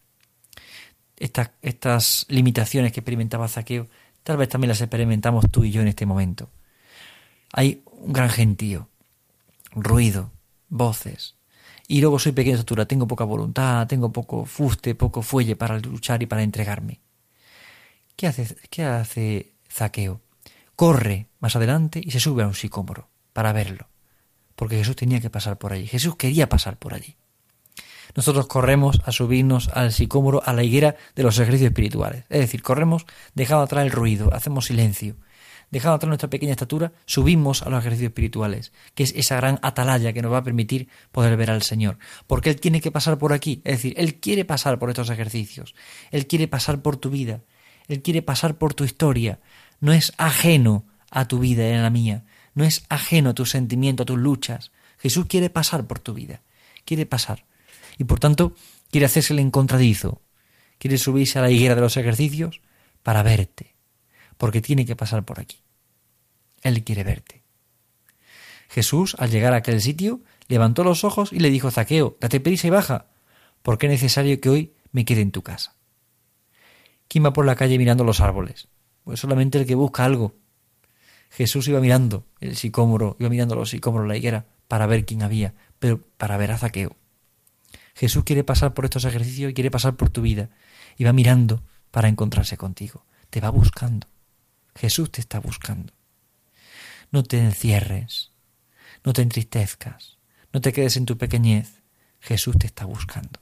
Estas limitaciones que experimentaba Zaqueo, tal vez también las experimentamos tú y yo en este momento. Hay un gran gentío, ruido, voces. Y luego soy pequeño de estatura, tengo poca voluntad, tengo poco fuste, poco fuelle para luchar y para entregarme. ¿Qué hace Zaqueo? Corre más adelante y se sube a un sicómoro para verlo, porque Jesús tenía que pasar por allí. Jesús quería pasar por allí. Nosotros corremos a subirnos al sicómoro, a la higuera de los ejercicios espirituales. Es decir, corremos dejando atrás el ruido, hacemos silencio, dejando atrás nuestra pequeña estatura, subimos a los ejercicios espirituales, que es esa gran atalaya que nos va a permitir poder ver al Señor. Porque Él tiene que pasar por aquí, es decir, Él quiere pasar por estos ejercicios, Él quiere pasar por tu vida, Él quiere pasar por tu historia. No es ajeno a tu vida y a la mía. No es ajeno a tus sentimientos, a tus luchas. Jesús quiere pasar por tu vida. Quiere pasar. Y por tanto, quiere hacerse el encontradizo. Quiere subirse a la higuera de los ejercicios para verte. Porque tiene que pasar por aquí. Él quiere verte. Jesús, al llegar a aquel sitio, levantó los ojos y le dijo: Zaqueo, date prisa y baja, porque es necesario que hoy me quede en tu casa. ¿Quién va por la calle mirando los árboles? Pues solamente el que busca algo. Jesús iba mirando el sicómoro, iba mirando los sicómoros, la higuera, para ver quién había, pero para ver a Zaqueo. Jesús quiere pasar por estos ejercicios y quiere pasar por tu vida. Y va mirando para encontrarse contigo. Te va buscando. Jesús te está buscando. No te encierres, no te entristezcas, no te quedes en tu pequeñez. Jesús te está buscando.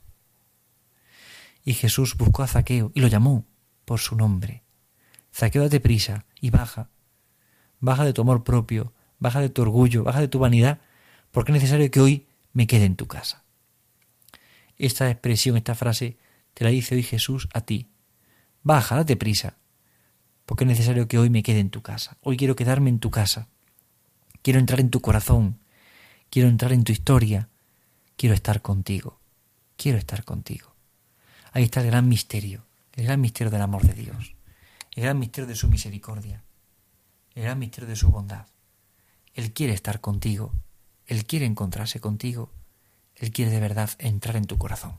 Y Jesús buscó a Zaqueo y lo llamó por su nombre. Zaqueo, date prisa y baja. Baja de tu amor propio, baja de tu orgullo, baja de tu vanidad, porque es necesario que hoy me quede en tu casa. Esta expresión, esta frase, te la dice hoy Jesús a ti. Baja, date prisa, porque es necesario que hoy me quede en tu casa. Hoy quiero quedarme en tu casa. Quiero entrar en tu corazón. Quiero entrar en tu historia. Quiero estar contigo. Quiero estar contigo. Ahí está el gran misterio del amor de Dios. El gran misterio de su misericordia, el gran misterio de su bondad. Él quiere estar contigo, Él quiere encontrarse contigo, Él quiere de verdad entrar en tu corazón.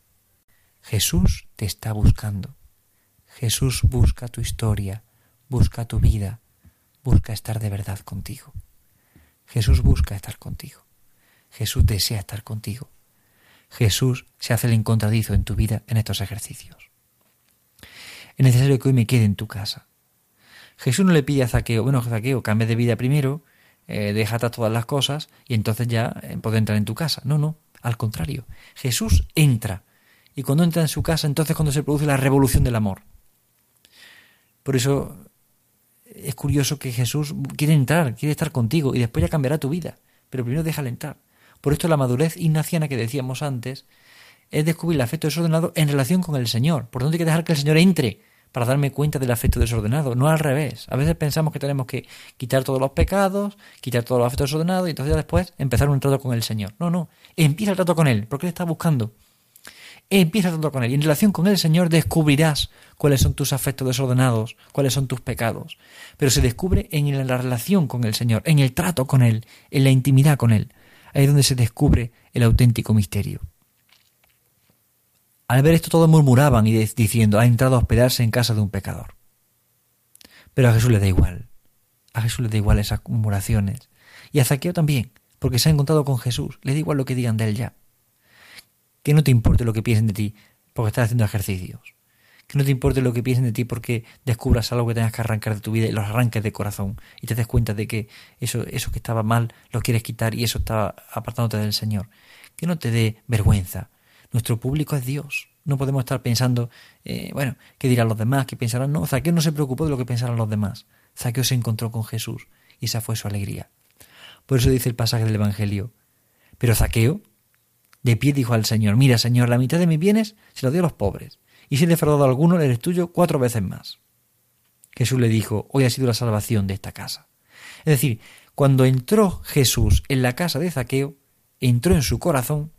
Jesús te está buscando. Jesús busca tu historia, busca tu vida, busca estar de verdad contigo. Jesús busca estar contigo. Jesús desea estar contigo. Jesús se hace el encontradizo en tu vida en estos ejercicios. Es necesario que hoy me quede en tu casa. Jesús no le pide a Zaqueo: bueno, Zaqueo, cambia de vida primero, deja atrás todas las cosas y entonces ya puedo entrar en tu casa. No, al contrario. Jesús entra. Y cuando entra en su casa, entonces cuando se produce la revolución del amor. Por eso es curioso que Jesús quiere entrar, quiere estar contigo y después ya cambiará tu vida. Pero primero déjale entrar. Por esto la madurez ignaciana que decíamos antes es descubrir el afecto desordenado en relación con el Señor. Por tanto hay que dejar que el Señor entre para darme cuenta del afecto desordenado, no al revés. A veces pensamos que tenemos que quitar todos los pecados, quitar todos los afectos desordenados y entonces ya después empezar un trato con el Señor. No, empieza el trato con Él, porque Él está buscando. Empieza el trato con Él y en relación con el Señor descubrirás cuáles son tus afectos desordenados, cuáles son tus pecados. Pero se descubre en la relación con el Señor, en el trato con Él, en la intimidad con Él. Ahí es donde se descubre el auténtico misterio. Al ver esto todos murmuraban y diciendo, ha entrado a hospedarse en casa de un pecador. Pero a Jesús le da igual. A Jesús le da igual esas murmuraciones. Y a Zaqueo también, porque se ha encontrado con Jesús. Le da igual lo que digan de él ya. Que no te importe lo que piensen de ti porque estás haciendo ejercicios. Que no te importe lo que piensen de ti porque descubras algo que tengas que arrancar de tu vida y los arranques de corazón. Y te des cuenta de que eso que estaba mal lo quieres quitar y eso está apartándote del Señor. Que no te dé vergüenza. Nuestro público es Dios. No podemos estar pensando, ¿qué dirán los demás? ¿Qué pensarán? No, Zaqueo no se preocupó de lo que pensaran los demás. Zaqueo se encontró con Jesús y esa fue su alegría. Por eso dice el pasaje del Evangelio. Pero Zaqueo, de pie, dijo al Señor, mira, Señor, la mitad de mis bienes se los doy a los pobres. Y si he defraudado a alguno, le eres tuyo 4 veces más. Jesús le dijo, hoy ha sido la salvación de esta casa. Es decir, cuando entró Jesús en la casa de Zaqueo, entró en su corazón,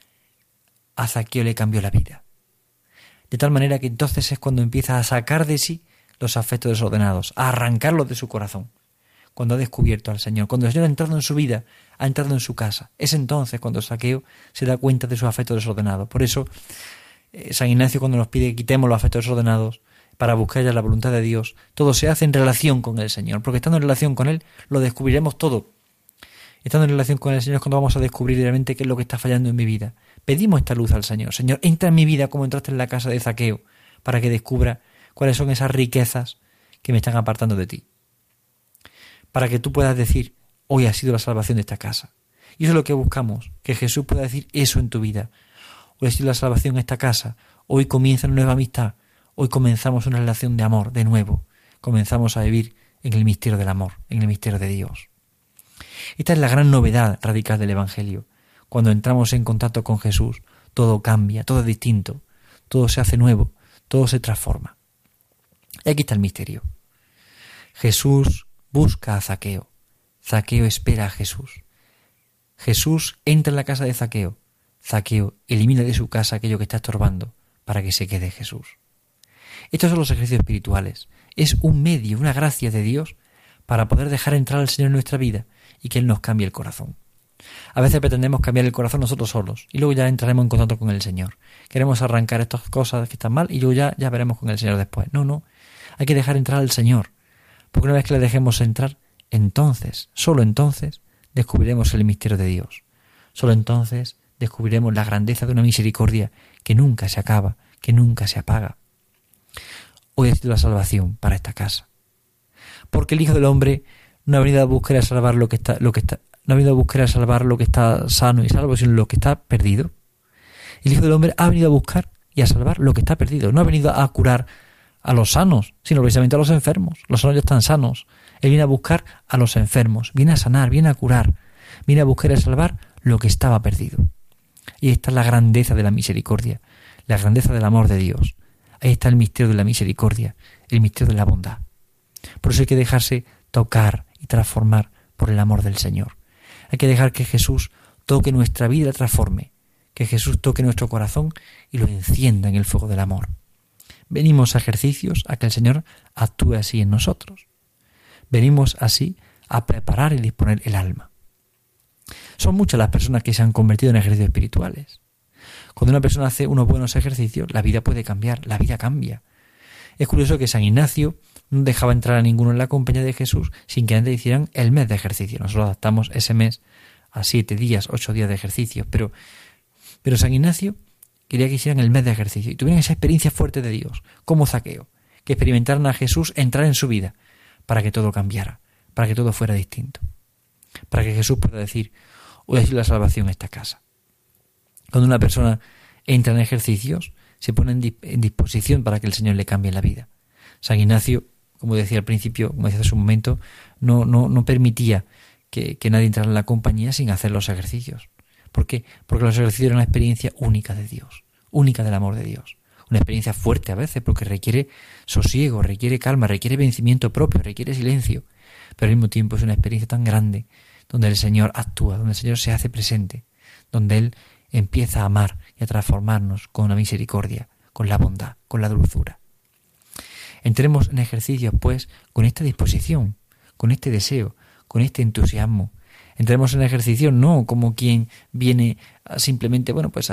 a Zaqueo le cambió la vida. De tal manera que entonces es cuando empieza a sacar de sí los afectos desordenados, a arrancarlos de su corazón. Cuando ha descubierto al Señor, cuando el Señor ha entrado en su vida, ha entrado en su casa. Es entonces cuando Zaqueo se da cuenta de sus afectos desordenados. Por eso, San Ignacio cuando nos pide que quitemos los afectos desordenados para buscar ya la voluntad de Dios, todo se hace en relación con el Señor, porque estando en relación con Él lo descubriremos todo. Estando en relación con el Señor es cuando vamos a descubrir realmente qué es lo que está fallando en mi vida. Pedimos esta luz al Señor. Señor, entra en mi vida como entraste en la casa de Zaqueo, para que descubra cuáles son esas riquezas que me están apartando de ti. Para que tú puedas decir, hoy ha sido la salvación de esta casa. Y eso es lo que buscamos, que Jesús pueda decir eso en tu vida. Hoy ha sido la salvación de esta casa, hoy comienza una nueva amistad, hoy comenzamos una relación de amor de nuevo. Comenzamos a vivir en el misterio del amor, en el misterio de Dios. Esta es la gran novedad radical del Evangelio. Cuando entramos en contacto con Jesús, todo cambia, todo es distinto, todo se hace nuevo, todo se transforma. Y aquí está el misterio. Jesús busca a Zaqueo. Zaqueo espera a Jesús. Jesús entra en la casa de Zaqueo. Zaqueo elimina de su casa aquello que está estorbando para que se quede Jesús. Estos son los ejercicios espirituales. Es un medio, una gracia de Dios para poder dejar entrar al Señor en nuestra vida y que Él nos cambie el corazón. A veces pretendemos cambiar el corazón nosotros solos y luego ya entraremos en contacto con el Señor. Queremos arrancar estas cosas que están mal y luego ya veremos con el Señor después. No. Hay que dejar entrar al Señor. Porque una vez que le dejemos entrar, entonces, solo entonces, descubriremos el misterio de Dios. Solo entonces descubriremos la grandeza de una misericordia que nunca se acaba, que nunca se apaga. Hoy ha sido la salvación para esta casa. Porque el Hijo del Hombre no ha venido a buscar a salvar lo que está no ha venido a buscar a salvar lo que está sano y salvo, sino lo que está perdido. El Hijo del Hombre ha venido a buscar y a salvar lo que está perdido. No ha venido a curar a los sanos, sino precisamente a los enfermos. Los sanos ya están sanos. Él viene a buscar a los enfermos, viene a sanar, viene a curar, viene a buscar y a salvar lo que estaba perdido. Y ahí está la grandeza de la misericordia, la grandeza del amor de Dios. Ahí está el misterio de la misericordia, el misterio de la bondad. Por eso hay que dejarse tocar y transformar por el amor del Señor. Hay que dejar que Jesús toque nuestra vida y la transforme, que Jesús toque nuestro corazón y lo encienda en el fuego del amor. Venimos a ejercicios a que el Señor actúe así en nosotros. Venimos así a preparar y disponer el alma. Son muchas las personas que se han convertido en ejercicios espirituales. Cuando una persona hace unos buenos ejercicios, la vida puede cambiar, la vida cambia. Es curioso que San Ignacio no dejaba entrar a ninguno en la compañía de Jesús sin que antes hicieran el mes de ejercicio. Nosotros adaptamos ese mes a 7 días, 8 días de ejercicio, pero San Ignacio quería que hicieran el mes de ejercicio y tuvieran esa experiencia fuerte de Dios, como Zaqueo, que experimentaran a Jesús entrar en su vida para que todo cambiara, para que todo fuera distinto, para que Jesús pueda decir, hoy ha sido la salvación esta casa. Cuando una persona entra en ejercicios, se pone en disposición para que el Señor le cambie la vida. San Ignacio como decía al principio, como decía hace un momento, no permitía que nadie entrara en la compañía sin hacer los ejercicios. ¿Por qué? Porque los ejercicios eran una experiencia única de Dios, única del amor de Dios. Una experiencia fuerte a veces porque requiere sosiego, requiere calma, requiere vencimiento propio, requiere silencio. Pero al mismo tiempo es una experiencia tan grande donde el Señor actúa, donde el Señor se hace presente, donde Él empieza a amar y a transformarnos con la misericordia, con la bondad, con la dulzura. Entremos en ejercicios, pues, con esta disposición, con este deseo, con este entusiasmo. Entremos en ejercicio no como quien viene simplemente,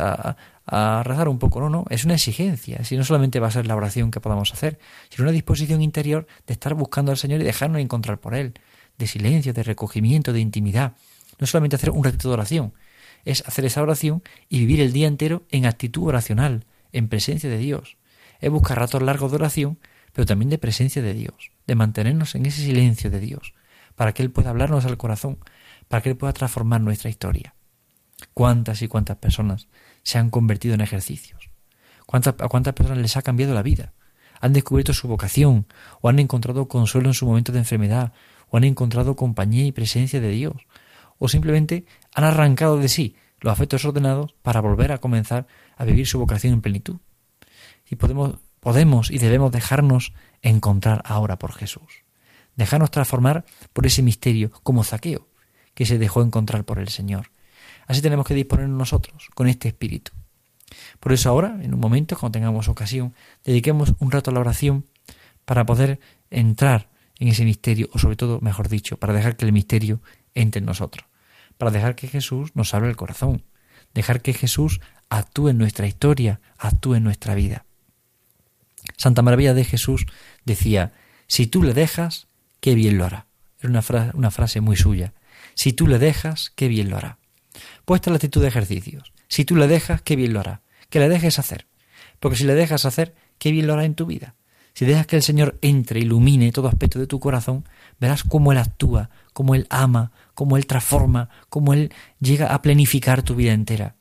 a rezar un poco, no, es una exigencia. Si no solamente va a ser la oración que podamos hacer, sino una disposición interior de estar buscando al Señor y dejarnos encontrar por Él, de silencio, de recogimiento, de intimidad. No solamente hacer un ratito de oración, es hacer esa oración y vivir el día entero en actitud oracional, en presencia de Dios. Es buscar ratos largos de oración, pero también de presencia de Dios, de mantenernos en ese silencio de Dios, para que Él pueda hablarnos al corazón, para que Él pueda transformar nuestra historia. ¿Cuántas y cuántas personas se han convertido en ejercicios? ¿A cuántas personas les ha cambiado la vida? Han descubierto su vocación, o han encontrado consuelo en su momento de enfermedad, o han encontrado compañía y presencia de Dios, o simplemente han arrancado de sí los afectos ordenados para volver a comenzar a vivir su vocación en plenitud. Y podemos y debemos dejarnos encontrar ahora por Jesús. Dejarnos transformar por ese misterio como Zaqueo, que se dejó encontrar por el Señor. Así tenemos que disponernos nosotros con este espíritu. Por eso ahora, en un momento, cuando tengamos ocasión, dediquemos un rato a la oración para poder entrar en ese misterio, o sobre todo, mejor dicho, para dejar que el misterio entre en nosotros, para dejar que Jesús nos abra el corazón, dejar que Jesús actúe en nuestra historia, actúe en nuestra vida. Santa Maravilla de Jesús decía: si tú le dejas, qué bien lo hará. Era una frase muy suya. Si tú le dejas, qué bien lo hará. Pues esta es la actitud de ejercicios. Si tú le dejas, qué bien lo hará. Que le dejes hacer. Porque si le dejas hacer, qué bien lo hará en tu vida. Si dejas que el Señor entre, ilumine todo aspecto de tu corazón, verás cómo Él actúa, cómo Él ama, cómo Él transforma, cómo Él llega a planificar tu vida entera.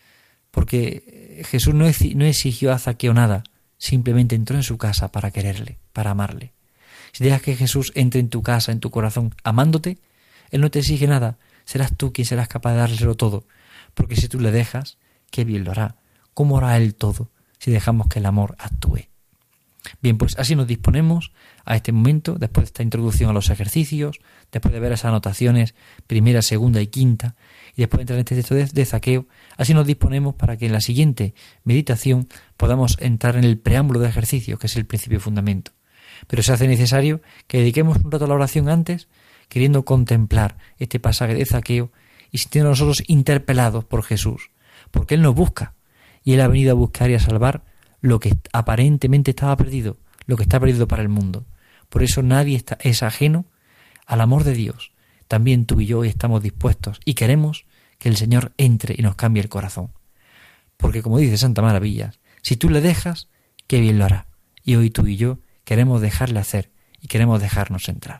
Porque Jesús no exigió a Zaqueo nada, simplemente entró en su casa para quererle, para amarle. Si dejas que Jesús entre en tu casa, en tu corazón, amándote, Él no te exige nada, serás tú quien serás capaz de dárselo todo, porque si tú le dejas, qué bien lo hará. ¿Cómo hará Él todo si dejamos que el amor actúe? Bien, pues así nos disponemos a este momento, después de esta introducción a los ejercicios, después de ver esas anotaciones, primera, segunda y quinta, y después de entrar en este texto de Zaqueo, así nos disponemos para que en la siguiente meditación podamos entrar en el preámbulo de ejercicio, que es el principio y fundamento. Pero se hace necesario que dediquemos un rato a la oración antes, queriendo contemplar este pasaje de Zaqueo y sintiendo nosotros interpelados por Jesús, porque Él nos busca, y Él ha venido a buscar y a salvar lo que aparentemente estaba perdido, lo que está perdido para el mundo. Por eso nadie es ajeno al amor de Dios. También tú y yo hoy estamos dispuestos y queremos que el Señor entre y nos cambie el corazón. Porque como dice Santa Maravilla, si tú le dejas, qué bien lo hará. Y hoy tú y yo queremos dejarle hacer y queremos dejarnos entrar.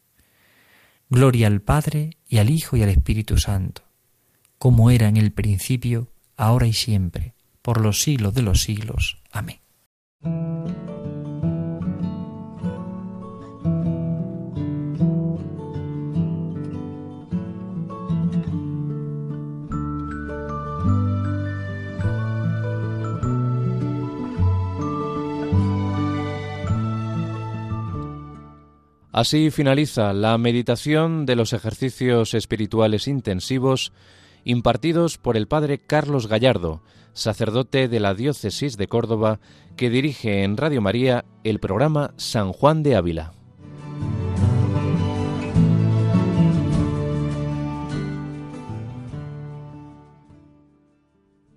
Gloria al Padre y al Hijo y al Espíritu Santo, como era en el principio, ahora y siempre, por los siglos de los siglos. Amén. Así finaliza la meditación de los ejercicios espirituales intensivos impartidos por el padre Carlos Gallardo, sacerdote de la Diócesis de Córdoba, que dirige en Radio María el programa San Juan de Ávila.